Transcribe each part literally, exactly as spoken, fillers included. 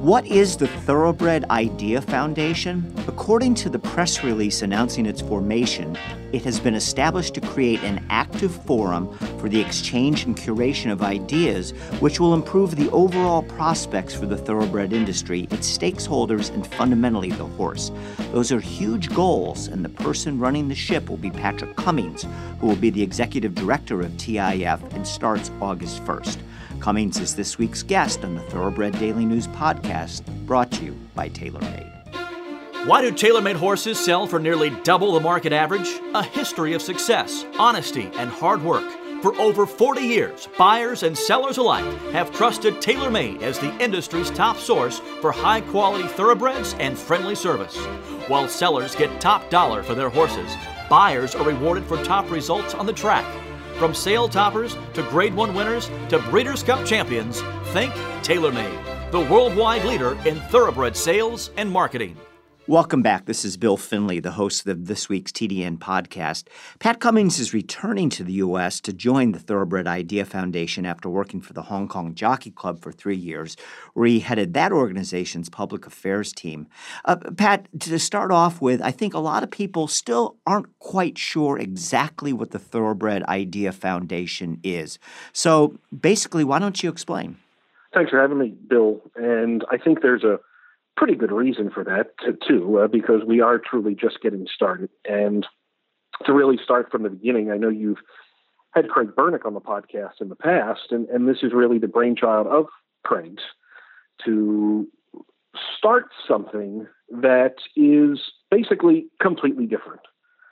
What is the Thoroughbred Idea Foundation? According to the press release announcing its formation, it has been established to create an active forum for the exchange and curation of ideas, which will improve the overall prospects for the thoroughbred industry, its stakeholders, and fundamentally the horse. Those are huge goals, and the person running the ship will be Patrick Cummings, who will be the executive director of T I F and starts August first. Cummings is this week's guest on the Thoroughbred Daily News podcast, brought to you by TaylorMade. Why do TaylorMade horses sell for nearly double the market average? A history of success, honesty, and hard work. For over forty years, buyers and sellers alike have trusted TaylorMade as the industry's top source for high-quality thoroughbreds and friendly service. While sellers get top dollar for their horses, buyers are rewarded for top results on the track. From sale toppers to Grade one winners to Breeders' Cup champions, think TaylorMade, the worldwide leader in thoroughbred sales and marketing. Welcome back. This is Bill Finley, the host of this week's T D N podcast. Pat Cummings is returning to the U S to join the Thoroughbred Idea Foundation after working for the Hong Kong Jockey Club for three years, where he headed that organization's public affairs team. Uh, Pat, to start off with, I think a lot of people still aren't quite sure exactly what the Thoroughbred Idea Foundation is. So basically, why don't you explain? Thanks for having me, Bill. And I think there's a pretty good reason for that, too, uh, because we are truly just getting started. And to really start from the beginning, I know you've had Craig Bernick on the podcast in the past, and, and this is really the brainchild of Craig's to start something that is basically completely different.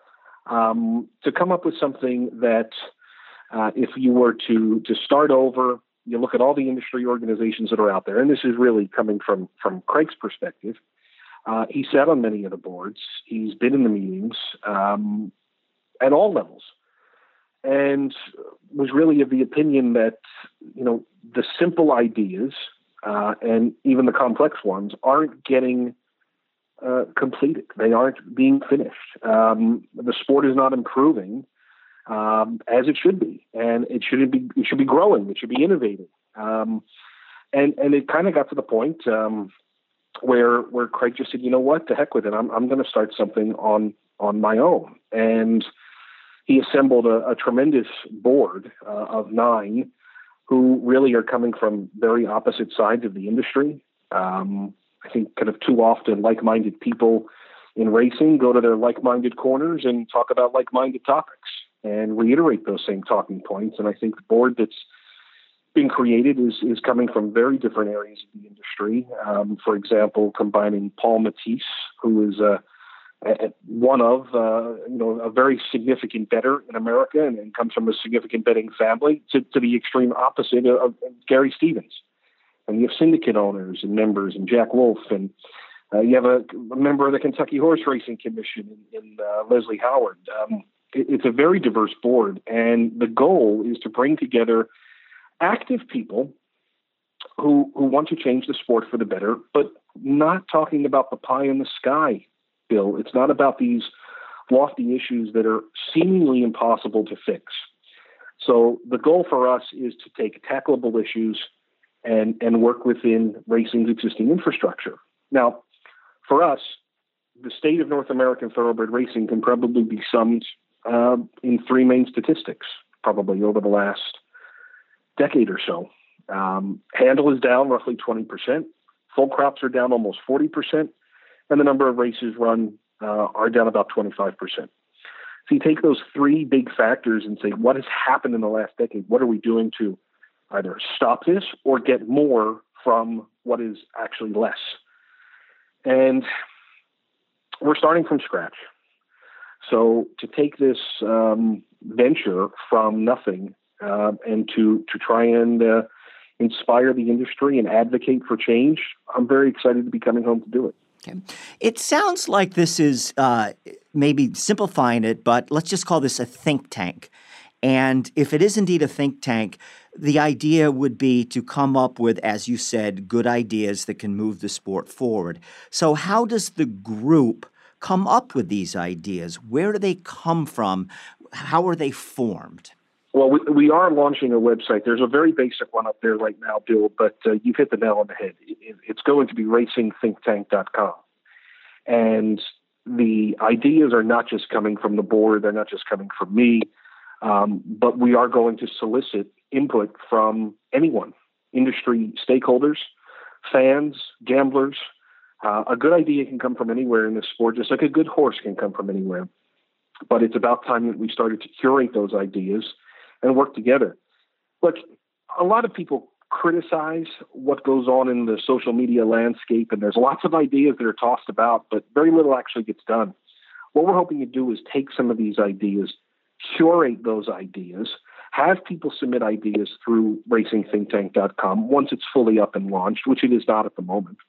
Um, to come up with something that uh, if you were to, to start over, you look at all the industry organizations that are out there, and this is really coming from, from Craig's perspective. Uh, he sat on many of the boards. He's been in the meetings um, at all levels, and was really of the opinion that, you know, the simple ideas uh, and even the complex ones aren't getting uh, completed. They aren't being finished. Um, the sport is not improving Um, as it should be, and it should be it should be growing. It should be innovating, um, and and it kind of got to the point um, where where Craig just said, you know what, to heck with it. I'm I'm going to start something on on my own, and he assembled a, a tremendous board uh, of nine who really are coming from very opposite sides of the industry. Um, I think kind of too often like-minded people in racing go to their like-minded corners and talk about like-minded topics and reiterate those same talking points. And I think the board that's been created is is coming from very different areas of the industry. Um, for example, combining Paul Matisse, who is a, a, one of uh, you know a very significant bettor in America and, and comes from a significant betting family, to, to the extreme opposite of, of Gary Stevens. And you have syndicate owners and members, and Jack Wolf, and uh, you have a, a member of the Kentucky Horse Racing Commission in, in uh, Leslie Howard. Um, It's a very diverse board, and the goal is to bring together active people who who want to change the sport for the better, but not talking about the pie in the sky, Bill. It's not about these lofty issues that are seemingly impossible to fix. So the goal for us is to take tackleable issues and, and work within racing's existing infrastructure. Now, for us, the state of North American thoroughbred racing can probably be summed Uh, in three main statistics, probably over the last decade or so. Um, handle is down roughly twenty percent. Full crops are down almost forty percent. And the number of races run uh, are down about twenty-five percent. So you take those three big factors and say, what has happened in the last decade? What are we doing to either stop this or get more from what is actually less? And we're starting from scratch. So to take this um, venture from nothing uh, and to to try and uh, inspire the industry and advocate for change, I'm very excited to be coming home to do it. Okay. It sounds like this is uh, maybe simplifying it, but let's just call this a think tank. And if it is indeed a think tank, the idea would be to come up with, as you said, good ideas that can move the sport forward. So how does the group come up with these ideas? Where do they come from? How are they formed? Well, we, we are launching a website. There's a very basic one up there right now, Bill, but uh, you've hit the nail on the head. It, it's going to be racing think tank dot com. And the ideas are not just coming from the board. They're not just coming from me. Um, but we are going to solicit input from anyone, industry stakeholders, fans, gamblers. Uh, a good idea can come from anywhere in this sport, just like a good horse can come from anywhere. But it's about time that we started to curate those ideas and work together. Look, a lot of people criticize what goes on in the social media landscape, and there's lots of ideas that are tossed about, but very little actually gets done. What we're hoping to do is take some of these ideas, curate those ideas, have people submit ideas through racing think tank dot com once it's fully up and launched, which it is not at the moment,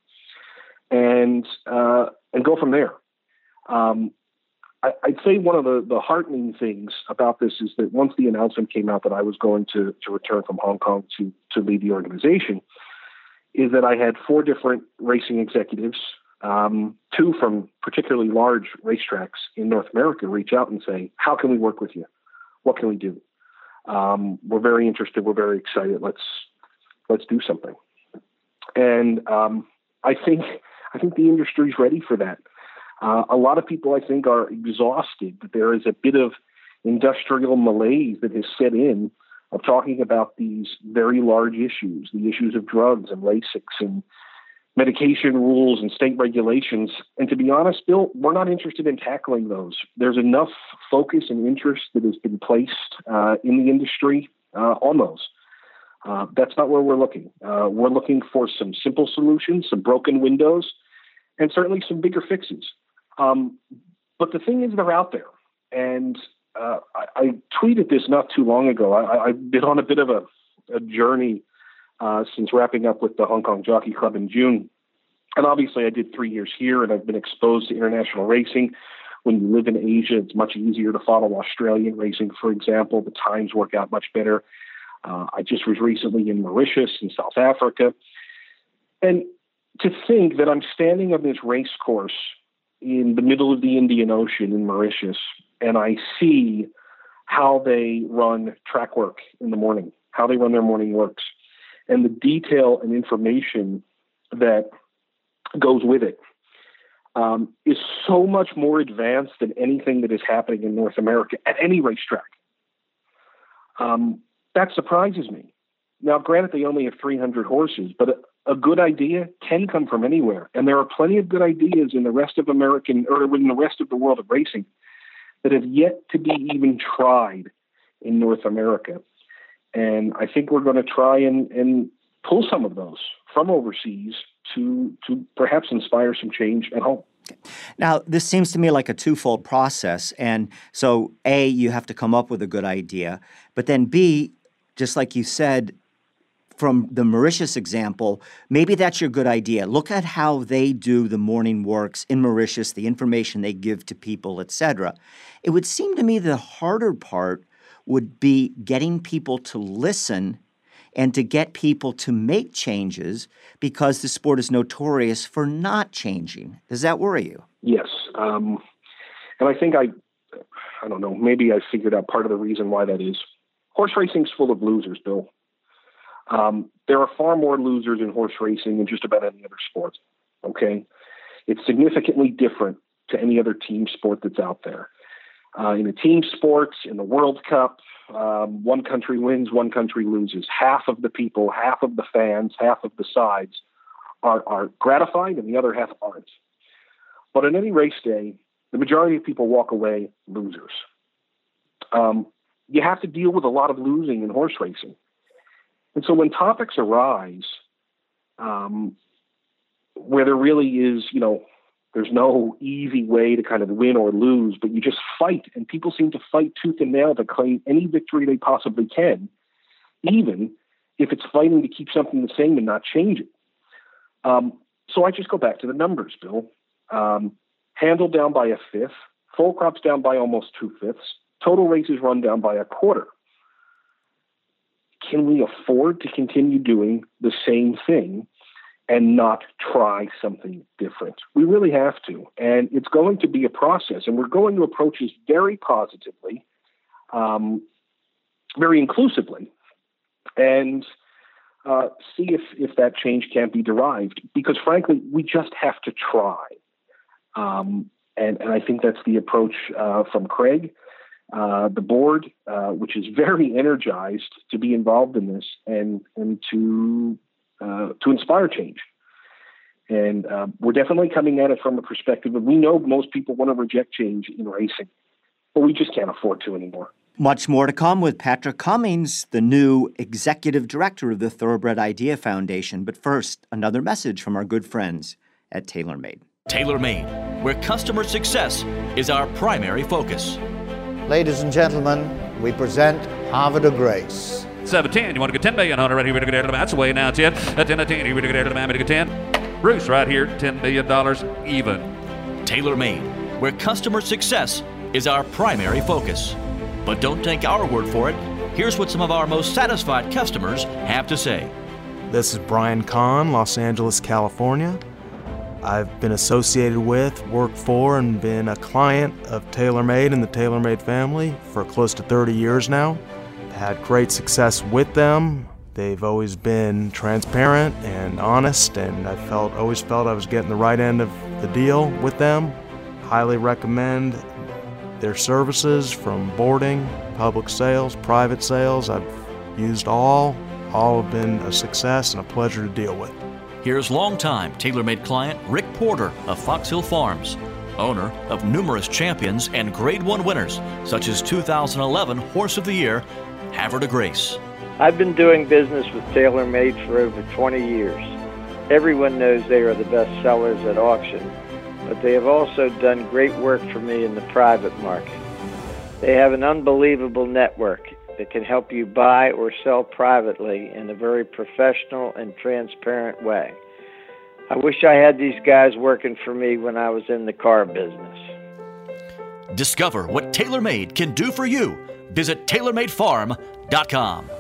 and uh, and go from there. Um, I, I'd say one of the, the heartening things about this is that once the announcement came out that I was going to, to return from Hong Kong to, to lead the organization, is that I had four different racing executives, um, two from particularly large racetracks in North America, reach out and say, how can we work with you? What can we do? Um, we're very interested. We're very excited. Let's, let's do something. And um, I think, I think the industry's ready for that. Uh, a lot of people, I think, are exhausted that there is a bit of industrial malaise that has set in of talking about these very large issues, the issues of drugs and Lasix and medication rules and state regulations. And to be honest, Bill, we're not interested in tackling those. There's enough focus and interest that has been placed uh, in the industry uh, on those. Uh, that's not where we're looking. Uh, we're looking for some simple solutions, some broken windows, and certainly some bigger fixes. Um, but the thing is, they're out there. And uh, I, I tweeted this not too long ago. I, I've been on a bit of a, a journey uh, since wrapping up with the Hong Kong Jockey Club in June. And obviously, I did three years here, and I've been exposed to international racing. When you live in Asia, it's much easier to follow Australian racing, for example. The times work out much better. Uh, I just was recently in Mauritius in South Africa. And to think that I'm standing on this race course in the middle of the Indian Ocean in Mauritius, and I see how they run track work in the morning, how they run their morning works, and the detail and information that goes with it um, is so much more advanced than anything that is happening in North America at any racetrack. Um, that surprises me. Now, granted, they only have three hundred horses, but a, a good idea can come from anywhere. And there are plenty of good ideas in the rest of American, or in the rest of the world of racing, that have yet to be even tried in North America. And I think we're going to try and, and pull some of those from overseas to, to perhaps inspire some change at home. Now, this seems to me like a twofold process. And so, A, you have to come up with a good idea. But then, B, just like you said, from the Mauritius example, maybe that's your good idea. Look at how they do the morning works in Mauritius, the information they give to people, et cetera. It would seem to me the harder part would be getting people to listen and to get people to make changes, because the sport is notorious for not changing. Does that worry you? Yes. Um, and I think I, I don't know, maybe I figured out part of the reason why that is. Horse racing's full of losers, Bill. Um, there are far more losers in horse racing than just about any other sport. Okay. It's significantly different to any other team sport that's out there. Uh, in a team sport, in the World Cup, um, one country wins, one country loses. Half of the people, half of the fans, half of the sides are, are gratified, and the other half aren't. But on any race day, the majority of people walk away losers. Um, you have to deal with a lot of losing in horse racing. And so when topics arise um, where there really is, you know, there's no easy way to kind of win or lose, but you just fight, and people seem to fight tooth and nail to claim any victory they possibly can, even if it's fighting to keep something the same and not change it. Um, so I just go back to the numbers, Bill. Um, handle down by a fifth, full crops down by almost two-fifths, total races run down by a quarter. Can we afford to continue doing the same thing and not try something different? We really have to. And it's going to be a process, and we're going to approach this very positively. Um, very inclusively, and uh, see if, if that change can't be derived. Because frankly, we just have to try. Um, and, and I think that's the approach uh, from Craig, uh, the board, uh, which is very energized to be involved in this and, and to, uh, to inspire change. And uh, we're definitely coming at it from a perspective of we know most people want to reject change in racing, but we just can't afford to anymore. Much more to come with Patrick Cummings, the new executive director of the Thoroughbred Idea Foundation. But first, another message from our good friends at TaylorMade. TaylorMade, where customer success is our primary focus. Ladies and gentlemen, we present Havre de Grace. seven ten, you want to get ten million, Hunter, ready to get out of the match away now, ten, ten to ten, you want to get out of the match, ten. Bruce right here, ten million dollars even. TaylorMade, where customer success is our primary focus. But don't take our word for it. Here's what some of our most satisfied customers have to say. This is Brian Kahn, Los Angeles, California. I've been associated with, worked for, and been a client of TaylorMade and the TaylorMade family for close to thirty years now. Had great success with them. They've always been transparent and honest, and I felt always felt I was getting the right end of the deal with them. Highly recommend their services from boarding, public sales, private sales. I've used all. All have been a success and a pleasure to deal with. Here's longtime TaylorMade client Rick Porter of Fox Hill Farms, owner of numerous champions and Grade One winners, such as two thousand eleven Horse of the Year, Havre de Grace. I've been doing business with TaylorMade for over twenty years. Everyone knows they are the best sellers at auction, but they have also done great work for me in the private market. They have an unbelievable network that can help you buy or sell privately in a very professional and transparent way. I wish I had these guys working for me when I was in the car business. Discover what TaylorMade can do for you. Visit Taylor Made Farm dot com.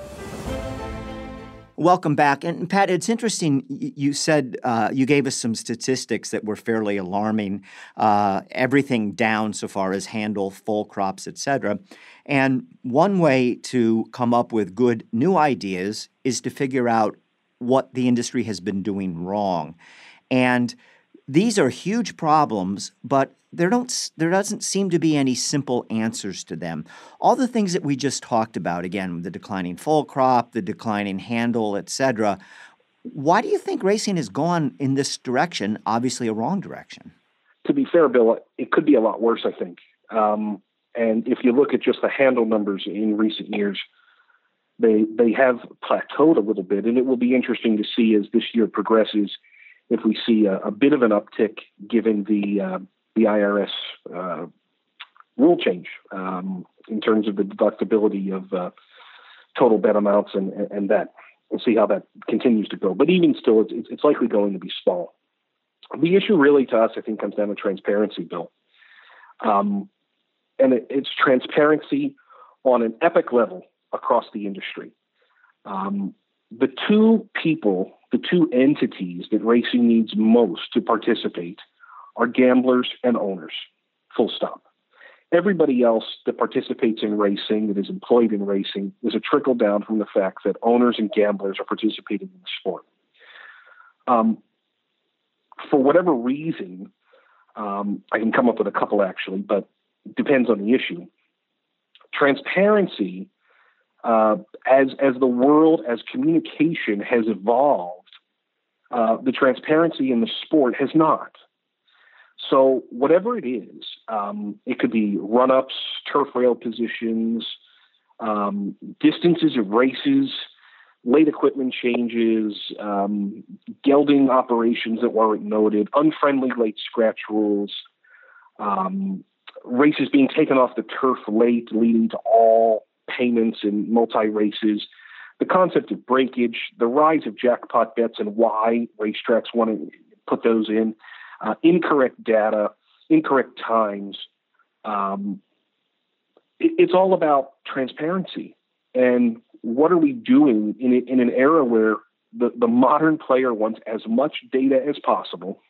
Welcome back. And Pat, it's interesting. You said uh, you gave us some statistics that were fairly alarming. Uh, everything down so far as handle, full crops, et cetera. And one way to come up with good new ideas is to figure out what the industry has been doing wrong. And these are huge problems, but there don't there doesn't seem to be any simple answers to them. All the things that we just talked about, again, the declining full crop, the declining handle, et cetera. Why do you think racing has gone in this direction, obviously a wrong direction? To be fair, Bill, it could be a lot worse, I think. Um, and if you look at just the handle numbers in recent years, they they have plateaued a little bit, and it will be interesting to see as this year progresses if we see a, a bit of an uptick given the uh, the I R S uh, rule change um, in terms of the deductibility of uh, total bet amounts and, and that. We'll see how that continues to go. But even still, it's, it's likely going to be small. The issue really to us, I think, comes down to transparency, Bill. Um, and it, it's transparency on an epic level across the industry. Um, the two people, the two entities that racing needs most to participate are gamblers and owners, full stop. Everybody else that participates in racing, that is employed in racing, is a trickle down from the fact that owners and gamblers are participating in the sport. Um, for whatever reason, um, I can come up with a couple actually, but it depends on the issue. Transparency, uh, as as the world, as communication has evolved, uh, the transparency in the sport has not. So whatever it is, um, it could be run-ups, turf rail positions, um, distances of races, late equipment changes, um, gelding operations that weren't noted, unfriendly late scratch rules, um, races being taken off the turf late, leading to all payments in multi-races, the concept of breakage, the rise of jackpot bets and why racetracks want to put those in, Uh, incorrect data, incorrect times. Um, it, it's all about transparency. And what are we doing in, a, in an era where the, the modern player wants as much data as possible,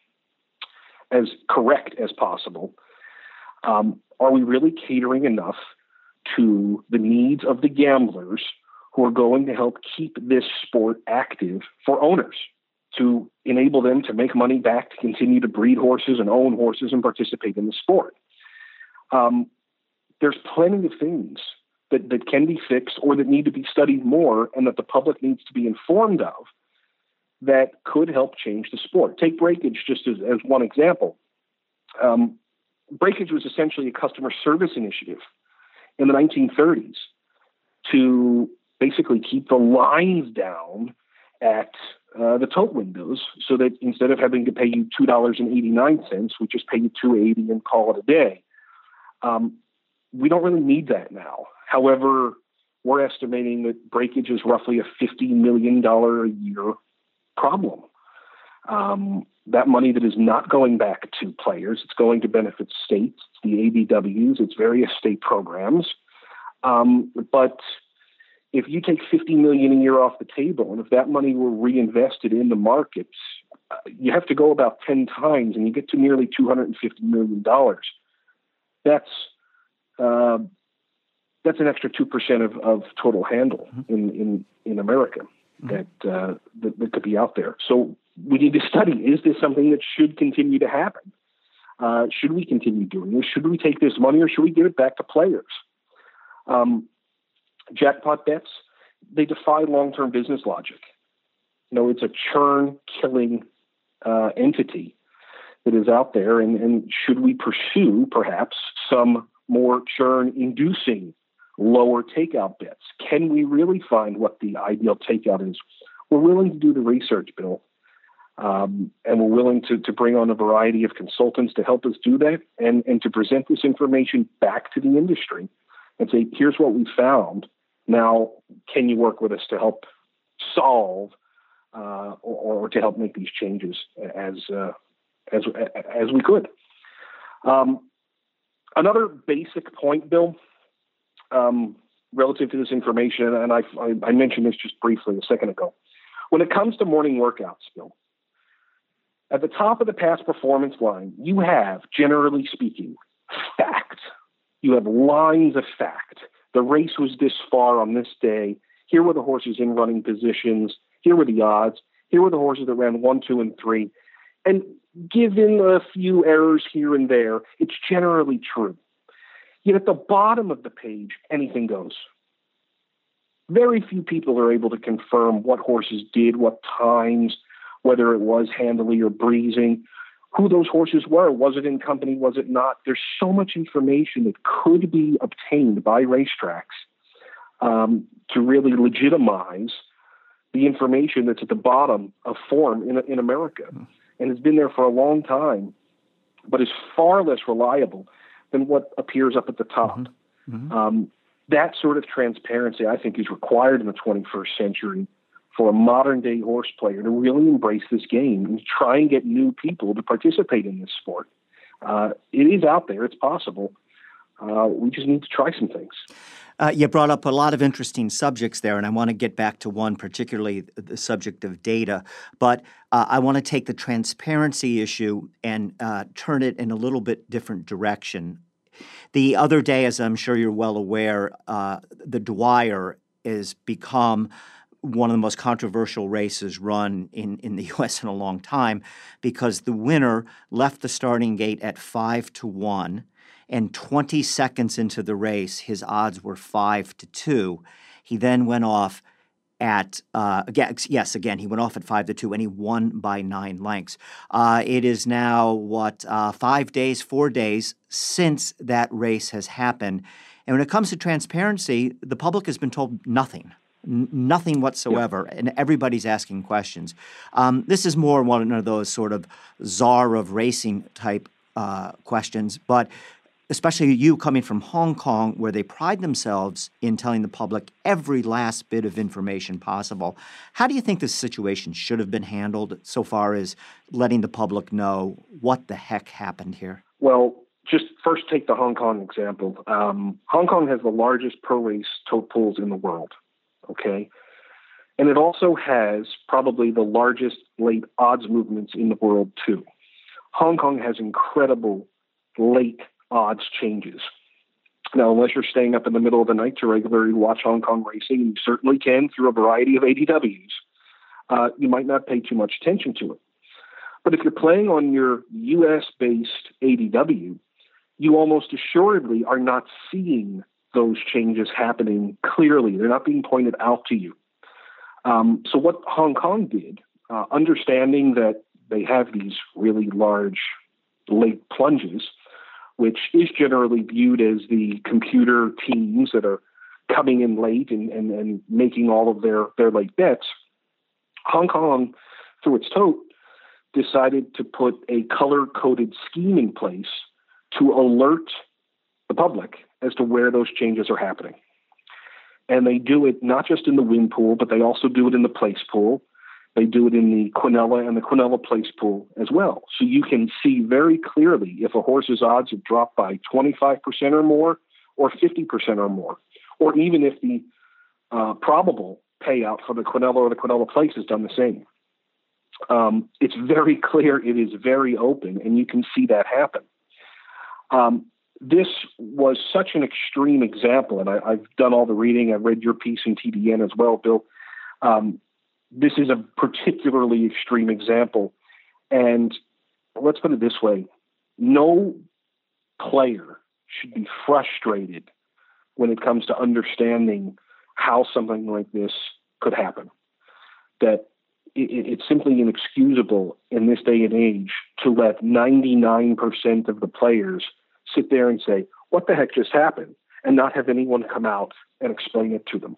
as correct as possible? Um, are we really catering enough to the needs of the gamblers who are going to help keep this sport active for owners, to enable them to make money back, to continue to breed horses and own horses and participate in the sport. Um, there's plenty of things that, that can be fixed or that need to be studied more and that the public needs to be informed of that could help change the sport. Take breakage just as, as one example. Um, breakage was essentially a customer service initiative in the nineteen thirties to basically keep the lines down at uh, the tote windows so that instead of having to pay you two dollars and eighty-nine cents, we just pay you two dollars and eighty cents and call it a day. Um, we don't really need that now. However, we're estimating that breakage is roughly a fifty million dollars a year problem. Um, that money that is not going back to players, it's going to benefit states, it's the A B Ws, it's various state programs. Um, but if you take fifty million dollars a year off the table, and if that money were reinvested in the markets, uh, you have to go about ten times, and you get to nearly two hundred fifty million dollars. That's uh, that's an extra two percent of, of total handle mm-hmm. in, in, in America mm-hmm. that, uh, that that could be out there. So we need to study, is this something that should continue to happen? Uh, should we continue doing this? Should we take this money, or should we give it back to players? Um, jackpot bets, they defy long-term business logic. You know, it's a churn-killing uh, entity that is out there, and, and should we pursue perhaps some more churn-inducing lower takeout bets? Can we really find what the ideal takeout is? We're willing to do the research, Bill, um, and we're willing to, to bring on a variety of consultants to help us do that and, and to present this information back to the industry and say, here's what we found. Now, can you work with us to help solve uh, or, or to help make these changes as uh, as as we could? Um, another basic point, Bill, um, relative to this information, and I, I, I mentioned this just briefly a second ago. When it comes to morning workouts, Bill, at the top of the past performance line, you have, generally speaking, fact. You have lines of fact. The race was this far on this day. Here were the horses in running positions. Here were the odds. Here were the horses that ran one, two, and three. And given a few errors here and there, it's generally true. Yet at the bottom of the page, anything goes. Very few people are able to confirm what horses did, what times, whether it was handily or breezing, who those horses were. Was it in company? Was it not? There's so much information that could be obtained by racetracks um, to really legitimize the information that's at the bottom of form in, in America mm. and has been there for a long time, but is far less reliable than what appears up at the top. Mm-hmm. Mm-hmm. Um, that sort of transparency, I think, is required in the twenty-first century for a modern-day horse player to really embrace this game and try and get new people to participate in this sport. Uh, it is out there. It's possible. Uh, we just need to try some things. Uh, you brought up a lot of interesting subjects there, and I want to get back to one, particularly the subject of data. But uh, I want to take the transparency issue and uh, turn it in a little bit different direction. The other day, as I'm sure you're well aware, uh, the Dwyer has become one of the most controversial races run in, in the U S in a long time because the winner left the starting gate at five to one, and twenty seconds into the race, his odds were five to two. He then went off at uh, again, yes, again, he went off at five to two, and he won by nine lengths. Uh, it is now what uh, five days, four days since that race has happened, and when it comes to transparency, the public has been told nothing. N- nothing whatsoever, yep. And everybody's asking questions. Um, this is more one of those sort of czar of racing type uh, questions, but especially you coming from Hong Kong, where they pride themselves in telling the public every last bit of information possible. How do you think this situation should have been handled so far as letting the public know what the heck happened here? Well, just first take the Hong Kong example. Um, Hong Kong has the largest pro race tote pools in the world. Okay. And it also has probably the largest late odds movements in the world, too. Hong Kong has incredible late odds changes. Now, unless you're staying up in the middle of the night to regularly watch Hong Kong racing, you certainly can through a variety of A D Ws, uh, you might not pay too much attention to it. But if you're playing on your U S-based A D W, you almost assuredly are not seeing those changes happening clearly. They're not being pointed out to you. Um, so what Hong Kong did, uh, understanding that they have these really large late plunges, which is generally viewed as the computer teams that are coming in late and, and, and making all of their, their late bets, Hong Kong, through its tote, decided to put a color-coded scheme in place to alert the public as to where those changes are happening. And they do it not just in the win pool, but they also do it in the place pool. They do it in the Quinella and the Quinella place pool as well. So you can see very clearly if a horse's odds have dropped by twenty-five percent or more, or fifty percent or more, or even if the uh, probable payout for the Quinella or the Quinella place has done the same. Um, it's very clear. It is very open, and you can see that happen. Um, this was such an extreme example, and I, I've done all the reading. I've read your piece in T D N as well, Bill. Um, this is a particularly extreme example, and let's put it this way. No player should be frustrated when it comes to understanding how something like this could happen. That it, it's simply inexcusable in this day and age to let ninety-nine percent of the players sit there and say, what the heck just happened? And not have anyone come out and explain it to them.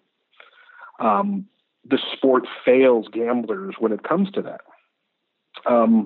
Um, the sport fails gamblers when it comes to that. Um,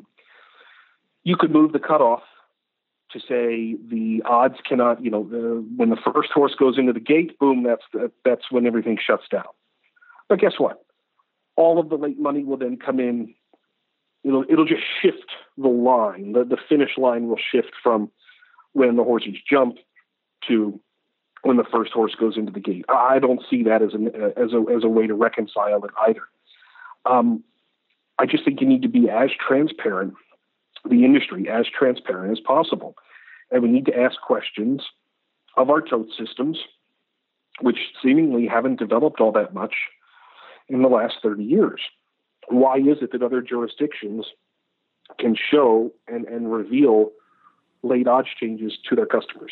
you could move the cutoff to say the odds cannot, you know, the, when the first horse goes into the gate, boom, that's the, that's when everything shuts down. But guess what? All of the late money will then come in. It'll it'll just shift the line. The the finish line will shift from when the horses jump to when the first horse goes into the gate. I don't see that as an as a as a way to reconcile it either. Um, I just think you need to be as transparent, the industry as transparent as possible, and we need to ask questions of our tote systems, which seemingly haven't developed all that much in the last thirty years. Why is it that other jurisdictions can show and, and reveal late odds changes to their customers?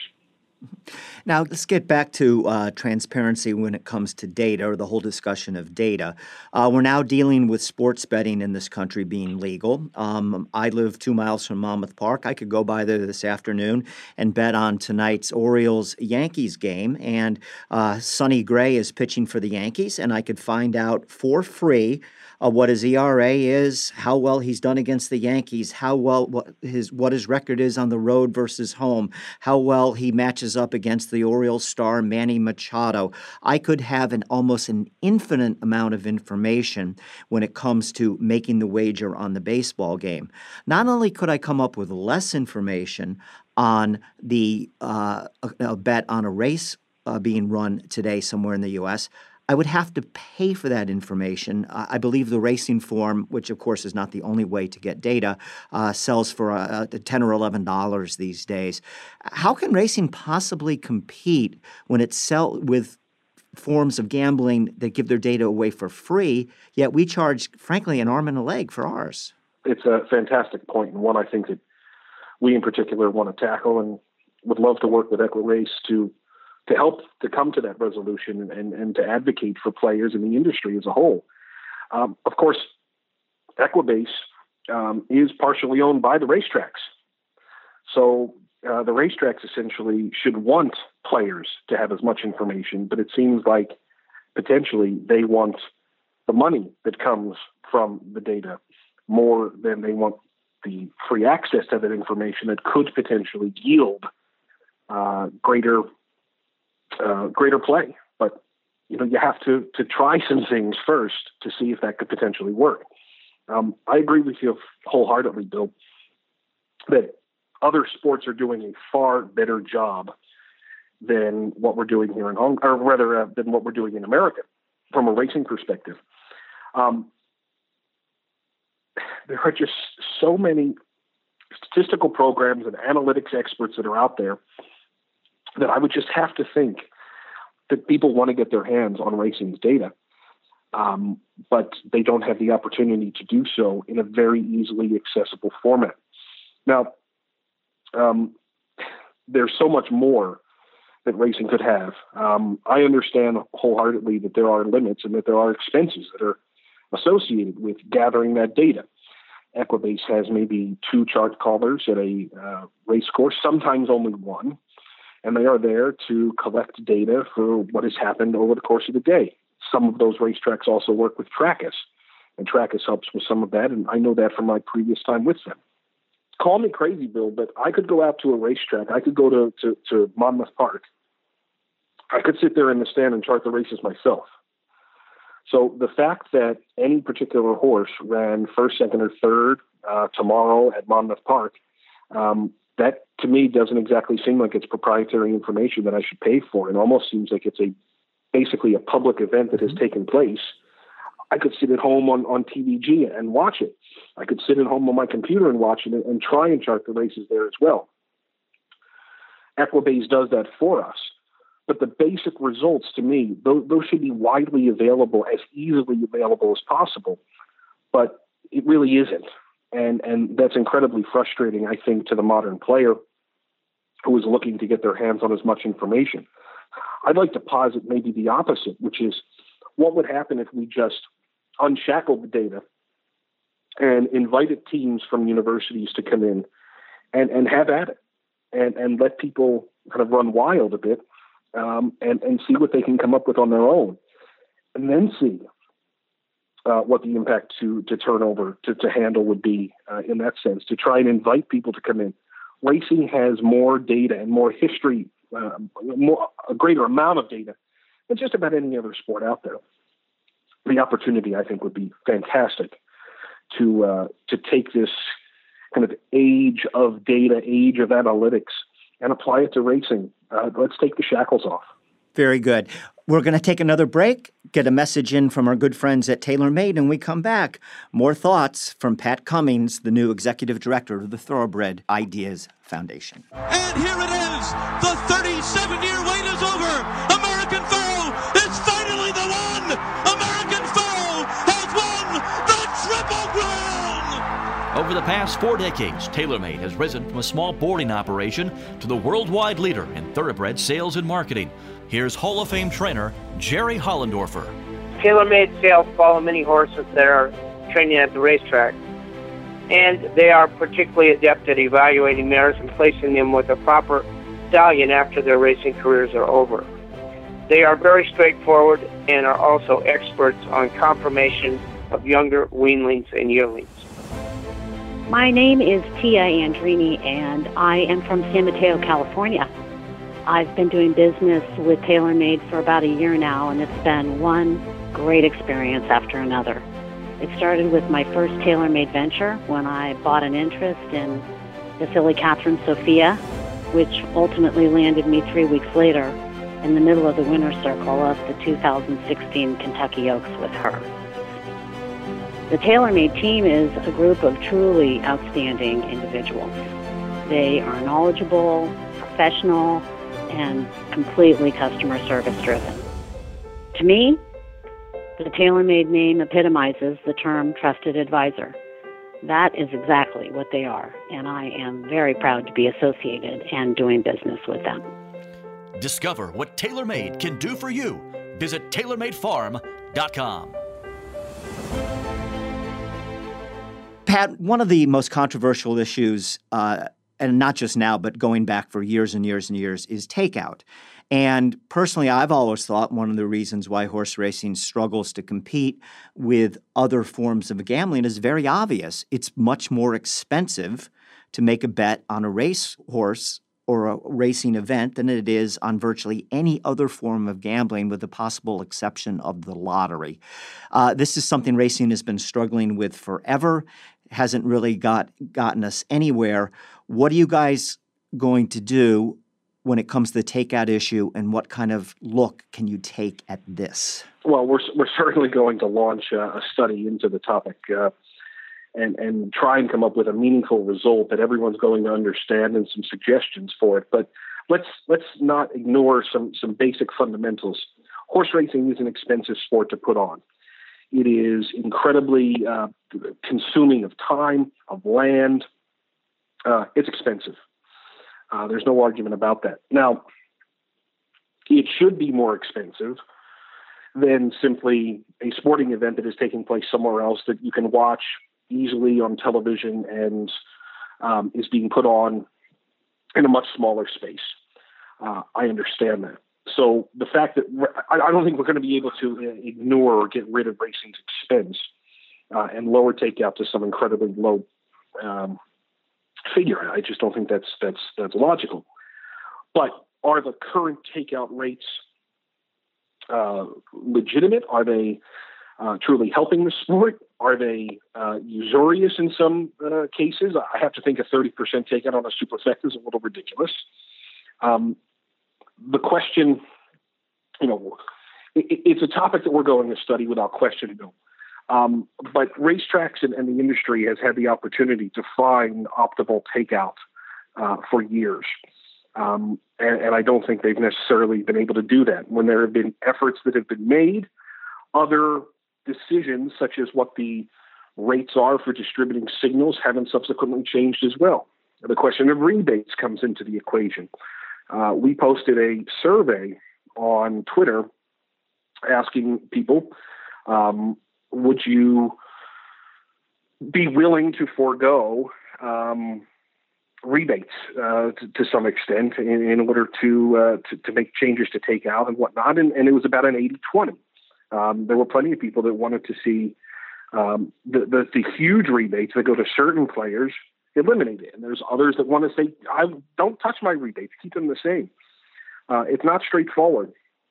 Now, let's get back to uh, transparency when it comes to data, or the whole discussion of data. Uh, we're now dealing with sports betting in this country being legal. Um, I live two miles from Monmouth Park. I could go by there this afternoon and bet on tonight's Orioles-Yankees game, and uh, Sonny Gray is pitching for the Yankees, and I could find out for free Uh, what his E R A is, how well he's done against the Yankees, how well what his what his record is on the road versus home, how well he matches up against the Orioles star Manny Machado. I could have an almost an infinite amount of information when it comes to making the wager on the baseball game. Not only could I come up with less information on the uh, a, a bet on a race uh, being run today somewhere in the U S, I would have to pay for that information. Uh, I believe the Racing Form, which of course is not the only way to get data, uh, sells for uh, ten or eleven dollars these days. How can racing possibly compete when it's sell with forms of gambling that give their data away for free, yet we charge, frankly, an arm and a leg for ours? It's a fantastic point, and one I think that we in particular want to tackle, and would love to work with Equirace to to help to come to that resolution and, and to advocate for players in the industry as a whole. Um, of course, Equibase um, is partially owned by the racetracks. So uh, the racetracks essentially should want players to have as much information, but it seems like potentially they want the money that comes from the data more than they want the free access to that information that could potentially yield uh, greater Uh, greater play. But, you know, you have to to try some things first to see if that could potentially work. Um, I agree with you wholeheartedly, Bill, that other sports are doing a far better job than what we're doing here in Hong Kong, or rather uh, than what we're doing in America from a racing perspective. Um, there are just so many statistical programs and analytics experts that are out there that I would just have to think that people want to get their hands on racing's data, um, but they don't have the opportunity to do so in a very easily accessible format. Now, um, there's so much more that racing could have. Um, I understand wholeheartedly that there are limits and that there are expenses that are associated with gathering that data. Equibase has maybe two chart callers at a uh, race course, sometimes only one, and they are there to collect data for what has happened over the course of the day. Some of those racetracks also work with Trackis, and Trackis helps with some of that, and I know that from my previous time with them. Call me crazy, Bill, but I could go out to a racetrack. I could go to, to, to Monmouth Park. I could sit there in the stand and chart the races myself. So the fact that any particular horse ran first, second, or third uh, tomorrow at Monmouth Park, um, that to me doesn't exactly seem like it's proprietary information that I should pay for. It almost seems like it's a basically a public event that has taken place. I could sit at home on, on T V G and watch it. I could sit at home on my computer and watch it and, and try and chart the races there as well. Equibase does that for us. But the basic results, to me, those, those should be widely available, as easily available as possible. But it really isn't. And, and that's incredibly frustrating, I think, to the modern player who is looking to get their hands on as much information. I'd like to posit maybe the opposite, which is what would happen if we just unshackled the data and invited teams from universities to come in and, and have at it and, and let people kind of run wild a bit. Um, and, and see what they can come up with on their own, and then see uh, what the impact to, to turnover, to, to handle would be uh, in that sense, to try and invite people to come in. Racing has more data and more history, uh, more, a greater amount of data than just about any other sport out there. The opportunity, I think, would be fantastic to uh, to take this kind of age of data, age of analytics, and apply it to racing. Uh, let's take the shackles off. Very good. We're going to take another break, get a message in from our good friends at TaylorMade, and we come back. More thoughts from Pat Cummings, the new executive director of the Thoroughbred Ideas Foundation. And here it is. The thirty-seven-year wait is over. American Pharoah is finally the one. American Pharoah has won the Triple Crown. Over the past four decades, TaylorMade has risen from a small boarding operation to the worldwide leader in thoroughbred sales and marketing. Here's Hall of Fame trainer Jerry Hollendorfer. TaylorMade sales follow many horses that are training at the racetrack, and they are particularly adept at evaluating mares and placing them with a proper stallion after their racing careers are over. They are very straightforward and are also experts on confirmation of younger weanlings and yearlings. My name is Tia Andrini, and I am from San Mateo, California. I've been doing business with TaylorMade for about a year now, and it's been one great experience after another. It started with my first TaylorMade venture when I bought an interest in the filly Catherine Sophia, which ultimately landed me three weeks later in the middle of the winner's circle of the two thousand sixteen Kentucky Oaks with her. The TaylorMade team is a group of truly outstanding individuals. They are knowledgeable, professional, and completely customer service driven. To me, the TaylorMade name epitomizes the term trusted advisor. That is exactly what they are, and I am very proud to be associated and doing business with them. Discover what TaylorMade can do for you. Visit Taylor Made Farm dot com. Pat, one of the most controversial issues, uh, and not just now, but going back for years and years and years, is takeout. And personally, I've always thought one of the reasons why horse racing struggles to compete with other forms of gambling is very obvious. It's much more expensive to make a bet on a race horse or a racing event than it is on virtually any other form of gambling, with the possible exception of the lottery. Uh, this is something racing has been struggling with forever, hasn't really got gotten us anywhere. What are you guys going to do when it comes to the takeout issue, and what kind of look can you take at this? Well, we're we're certainly going to launch a, a study into the topic uh, and and try and come up with a meaningful result that everyone's going to understand and some suggestions for it. But let's let's not ignore some some basic fundamentals. Horse racing is an expensive sport to put on. It is incredibly uh, consuming of time, of land. Uh, it's expensive. Uh, there's no argument about that. Now, it should be more expensive than simply a sporting event that is taking place somewhere else that you can watch easily on television and um, is being put on in a much smaller space. Uh, I understand that. So the fact that I, I don't think we're going to be able to ignore or get rid of racing's expense uh, and lower takeout to some incredibly low um, figure. I just don't think that's that's that's logical. But are the current takeout rates uh, legitimate? Are they uh, truly helping the sport? Are they uh, usurious in some uh, cases? I have to think a thirty percent takeout on a superfecta is a little ridiculous. Um, the question, you know, it, it's a topic that we're going to study without question, Bill. Um, but racetracks and, and the industry has had the opportunity to find optimal takeout uh, for years. Um, and, and I don't think they've necessarily been able to do that. When there have been efforts that have been made, other decisions, such as what the rates are for distributing signals, haven't subsequently changed as well. The question of rebates comes into the equation. Uh, we posted a survey on Twitter asking people, um, would you be willing to forego um, rebates uh, to, to some extent in, in order to, uh, to to make changes to take out and whatnot? And, and it was about an eighty twenty. Um, there were plenty of people that wanted to see um, the, the, the huge rebates that go to certain players eliminated. And there's others that want to say, I don't touch my rebates, keep them the same. Uh, it's not straightforward.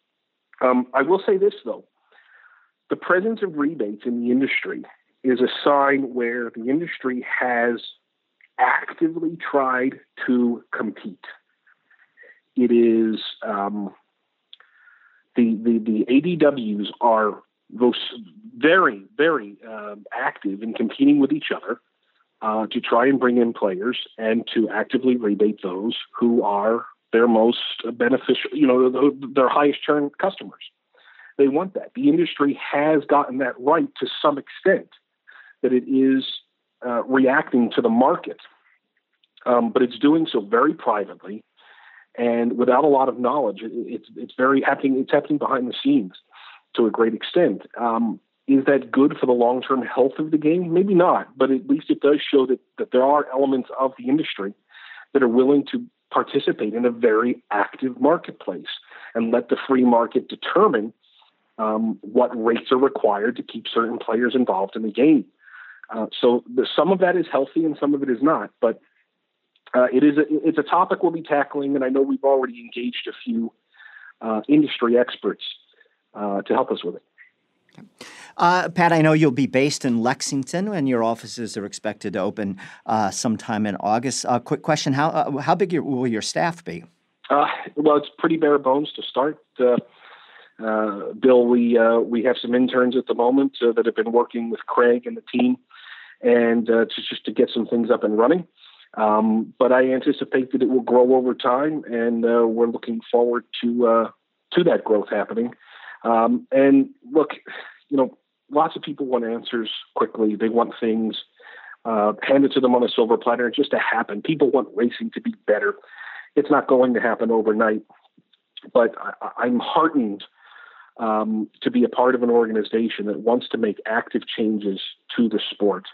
Um, I will say this, though. The presence of rebates in the industry is a sign where the industry has actively tried to compete. It is um, the, the the A D Ws are those very, very uh, active in competing with each other uh, to try and bring in players and to actively rebate those who are their most beneficial, you know, their highest churn customers. They want that. The industry has gotten that right to some extent, that it is uh, reacting to the market, um, but it's doing so very privately and without a lot of knowledge. It, it's it's very happening. It's happening behind the scenes to a great extent. Um, is that good for the long-term health of the game? Maybe not, but at least it does show that that there are elements of the industry that are willing to participate in a very active marketplace and let the free market determine Um, what rates are required to keep certain players involved in the game. Uh, so the, some of that is healthy and some of it is not. But uh, it is a, it's a topic we'll be tackling, and I know we've already engaged a few uh, industry experts uh, to help us with it. Uh, Pat, I know you'll be based in Lexington, and your offices are expected to open uh, sometime in August. Uh, quick question: How uh, how big your, will your staff be? Uh, well, it's pretty bare bones to start. Uh, Uh, Bill, we uh, we have some interns at the moment uh, that have been working with Craig and the team, and uh, to just to get some things up and running. Um, but I anticipate that it will grow over time, and uh, we're looking forward to uh, to that growth happening. Um, and look, you know, lots of people want answers quickly. They want things uh, handed to them on a silver platter, just to happen. People want racing to be better. It's not going to happen overnight, but I, I'm heartened Um, to be a part of an organization that wants to make active changes to the sport,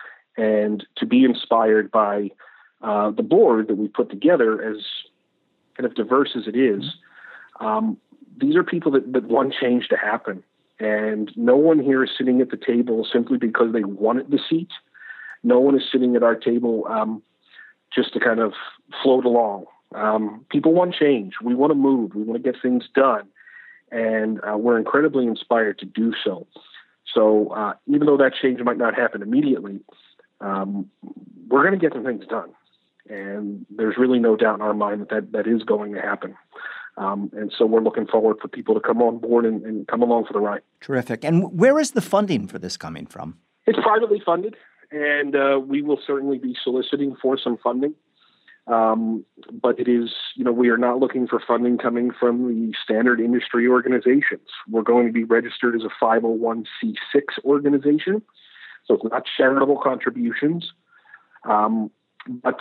and to be inspired by uh, the board that we put together, as kind of diverse as it is. Um, these are people that, that want change to happen, and no one here is sitting at the table simply because they wanted the seat. No one is sitting at our table um, just to kind of float along. Um, people want change. We want to move. We want to get things done. And uh, we're incredibly inspired to do so. So uh, even though that change might not happen immediately, um, we're going to get some things done. And there's really no doubt in our mind that that, that is going to happen. Um, and so we're looking forward for people to come on board and, and come along for the ride. Terrific. And where is the funding for this coming from? It's privately funded, and uh, we will certainly be soliciting for some funding. Um, but it is, you know, we are not looking for funding coming from the standard industry organizations. We're going to be registered as a five oh one c six organization. So it's not charitable contributions, um, but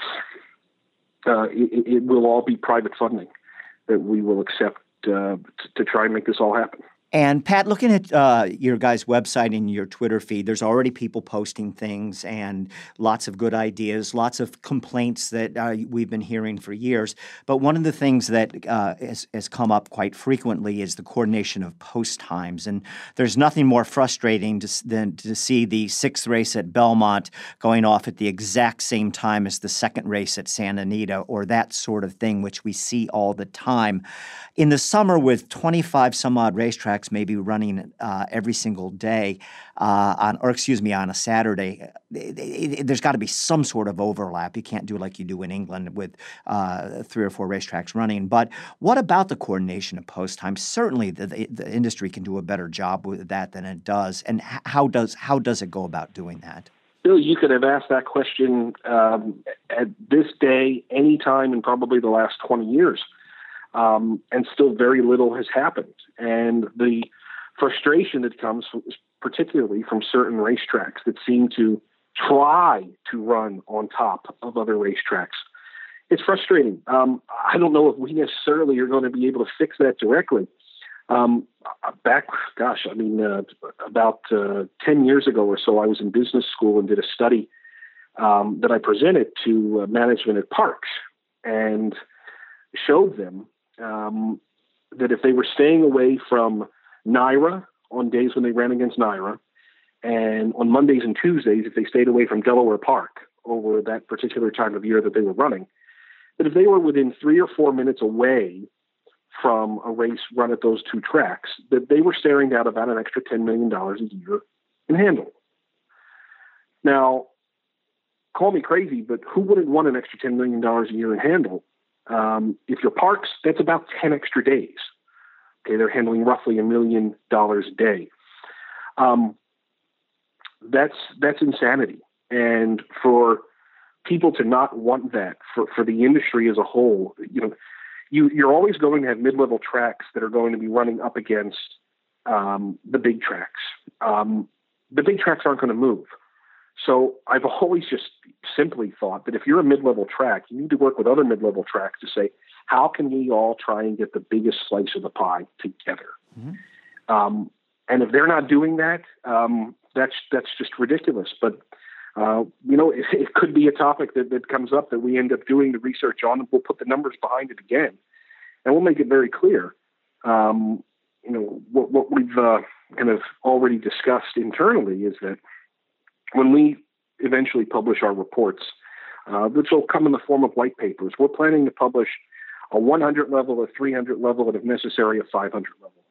uh, it, it will all be private funding that we will accept uh, to, to try and make this all happen. And Pat, looking at uh, your guys' website and your Twitter feed, there's already people posting things and lots of good ideas, lots of complaints that uh, we've been hearing for years. But one of the things that uh, has, has come up quite frequently is the coordination of post times. And there's nothing more frustrating to, than to see the sixth race at Belmont going off at the exact same time as the second race at Santa Anita, or that sort of thing, which we see all the time. In the summer, with twenty-five some odd racetracks maybe running uh, every single day, uh, on or excuse me, on a Saturday, it, it, it, there's got to be some sort of overlap. You can't do like you do in England with uh, three or four racetracks running. But what about the coordination of post times? Certainly, the, the, the industry can do a better job with that than it does. And how does how does it go about doing that? Bill, you could have asked that question um, at this day, any time in probably the last twenty years. Um, and still very little has happened. And the frustration that comes from, particularly from certain racetracks that seem to try to run on top of other racetracks, it's frustrating. Um, I don't know if we necessarily are going to be able to fix that directly. Um, back, gosh, I mean, uh, about uh, ten years ago or so, I was in business school and did a study um, that I presented to uh, management at parks and showed them Um, that if they were staying away from NYRA on days when they ran against NYRA, and on Mondays and Tuesdays, if they stayed away from Delaware Park over that particular time of year that they were running, that if they were within three or four minutes away from a race run at those two tracks, that they were staring down about an extra ten million dollars a year in handle. Now, call me crazy, but who wouldn't want an extra ten million dollars a year in handle? Um, if your parks, that's about ten extra days. Okay, they're handling roughly a million dollars a day. Um, that's that's insanity. And for people to not want that, for, for the industry as a whole, you know, you, you're always going to have mid-level tracks that are going to be running up against um, the big tracks. Um, the big tracks aren't going to move. So I've always just simply thought that if you're a mid-level track, you need to work with other mid-level tracks to say, how can we all try and get the biggest slice of the pie together? Mm-hmm. Um, and if they're not doing that, um, that's that's just ridiculous. But, uh, you know, it, it could be a topic that, that comes up that we end up doing the research on, and we'll put the numbers behind it again. And we'll make it very clear, um, you know, what, what we've uh, kind of already discussed internally is that when we eventually publish our reports, uh, which will come in the form of white papers, we're planning to publish a one hundred level, a three hundred level, and if necessary, a five hundred level.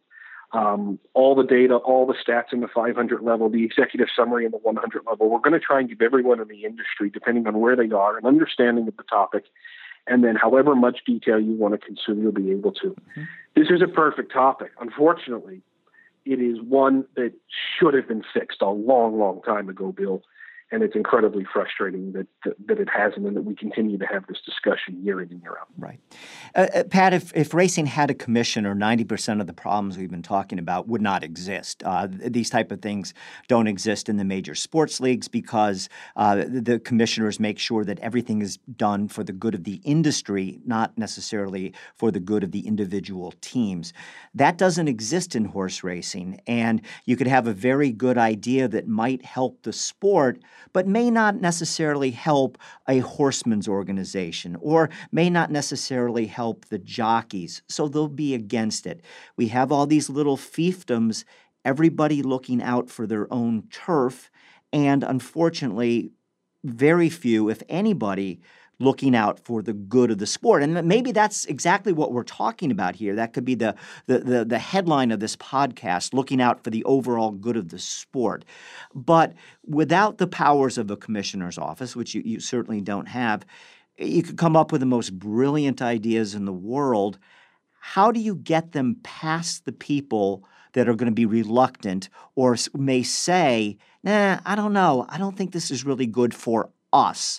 Um, all the data, all the stats in the five hundred level, the executive summary in the one hundred level. We're going to try and give everyone in the industry, depending on where they are, an understanding of the topic. And then however much detail you want to consume, you'll be able to. Mm-hmm. This is a perfect topic. Unfortunately, it is one that should have been fixed a long, long time ago, Bill. And it's incredibly frustrating that, that that it hasn't, and that we continue to have this discussion year in and year out. Right. Uh, uh, Pat, if, if racing had a commissioner, ninety percent of the problems we've been talking about would not exist. Uh, these type of things don't exist in the major sports leagues because uh, the, the commissioners make sure that everything is done for the good of the industry, not necessarily for the good of the individual teams. That doesn't exist in horse racing, and you could have a very good idea that might help the sport, but may not necessarily help a horseman's organization or may not necessarily help the jockeys. So they'll be against it. We have all these little fiefdoms, everybody looking out for their own turf, and unfortunately, very few, if anybody, looking out for the good of the sport. And maybe that's exactly what we're talking about here. That could be the, the, the, the headline of this podcast, looking out for the overall good of the sport. But without the powers of a commissioner's office, which you, you certainly don't have, you could come up with the most brilliant ideas in the world. How do you get them past the people that are going to be reluctant or may say, nah, I don't know, I don't think this is really good for us?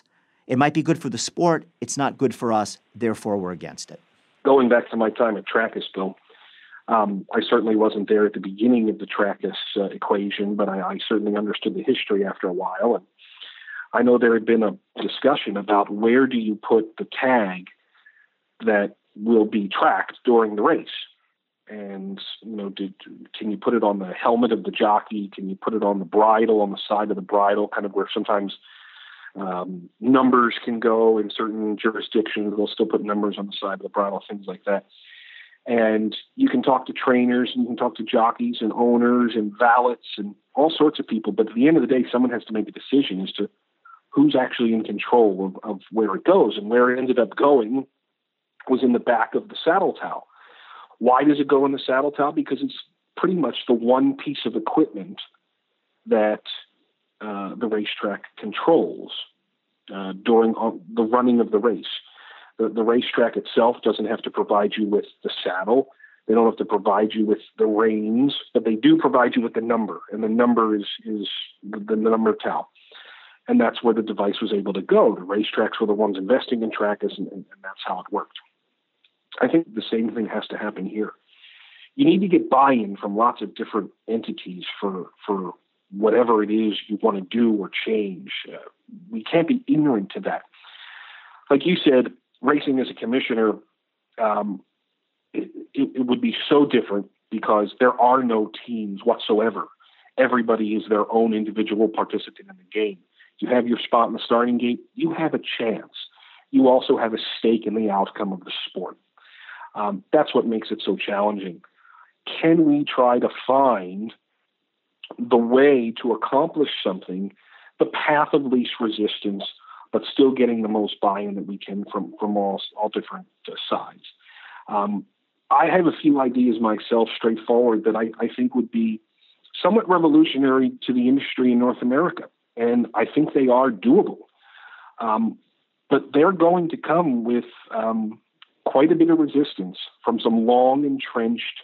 It might be good for the sport. It's not good for us. Therefore, we're against it. Going back to my time at Trackus, Bill, um, I certainly wasn't there at the beginning of the Trackus uh, equation, but I, I certainly understood the history after a while. And I know there had been a discussion about where do you put the tag that will be tracked during the race. And, you know, did, can you put it on the helmet of the jockey? Can you put it on the bridle, on the side of the bridle, kind of where sometimes um, numbers can go in certain jurisdictions? They'll still put numbers on the side of the bridle, things like that. And you can talk to trainers and you can talk to jockeys and owners and valets and all sorts of people. But at the end of the day, someone has to make a decision as to who's actually in control of, of where it goes. And where it ended up going was in the back of the saddle towel. Why does it go in the saddle towel? Because it's pretty much the one piece of equipment that uh, the racetrack controls uh, during uh, the running of the race. The, the racetrack itself doesn't have to provide you with the saddle. They don't have to provide you with the reins, but they do provide you with the number, and the number is is the, the number towel. And that's where the device was able to go. The racetracks were the ones investing in Trackus, and, and, and that's how it worked. I think the same thing has to happen here. You need to get buy-in from lots of different entities for for whatever it is you want to do or change. Uh, we can't be ignorant to that. Like you said, racing as a commissioner, um, it, it, it would be so different because there are no teams whatsoever. Everybody is their own individual participant in the game. You have your spot in the starting gate, you have a chance. You also have a stake in the outcome of the sport. Um, that's what makes it so challenging. Can we try to find the way to accomplish something, the path of least resistance, but still getting the most buy-in that we can from, from all, all different uh, sides? Um, I have a few ideas myself, straightforward, that I, I think would be somewhat revolutionary to the industry in North America, and I think they are doable. Um, but they're going to come with um, quite a bit of resistance from some long entrenched,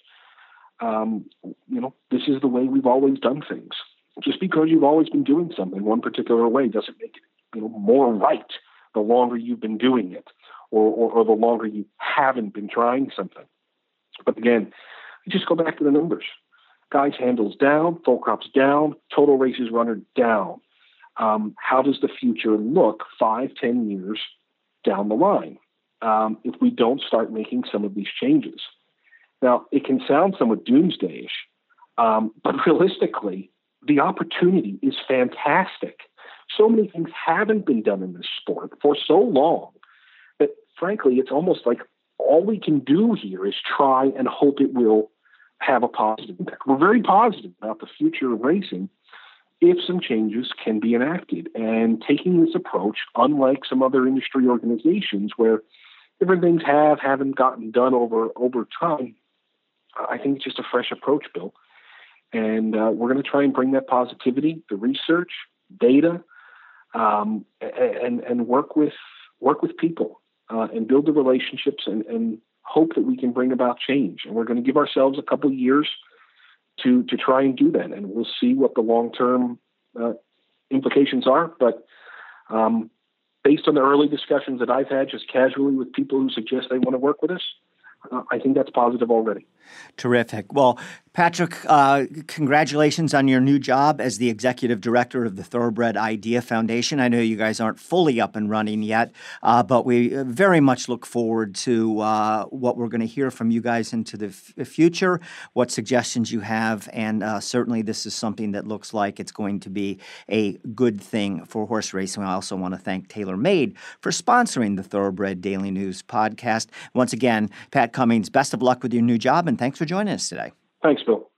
um, you know, this is the way we've always done things. Just because you've always been doing something one particular way doesn't make it, you know, more right the longer you've been doing it, or, or, or the longer you haven't been trying something. But again, you just go back to the numbers. Guys handles down, full crops down, total races runner down. Um, how does the future look five, ten years down the line um, if we don't start making some of these changes? Now, it can sound somewhat doomsdayish, um, but realistically, the opportunity is fantastic. So many things haven't been done in this sport for so long that, frankly, it's almost like all we can do here is try and hope it will have a positive impact. We're very positive about the future of racing if some changes can be enacted. And taking this approach, unlike some other industry organizations where different things have, haven't gotten done over, over time, I think it's just a fresh approach, Bill. And uh, we're going to try and bring that positivity, the research, data, um, and and work with work with people uh, and build the relationships and, and hope that we can bring about change. And we're going to give ourselves a couple of years to to try and do that, and we'll see what the long term uh, implications are. But um, based on the early discussions that I've had, just casually with people who suggest they want to work with us, uh, I think that's positive already. Terrific. Well, Patrick, uh, congratulations on your new job as the executive director of the Thoroughbred Idea Foundation. I know you guys aren't fully up and running yet, uh, but we very much look forward to uh, what we're going to hear from you guys into the f- future, what suggestions you have, and uh, certainly this is something that looks like it's going to be a good thing for horse racing. I also want to thank TaylorMade for sponsoring the Thoroughbred Daily News podcast. Once again, Pat Cummings, best of luck with your new job, and thanks for joining us today. Thanks, Bill.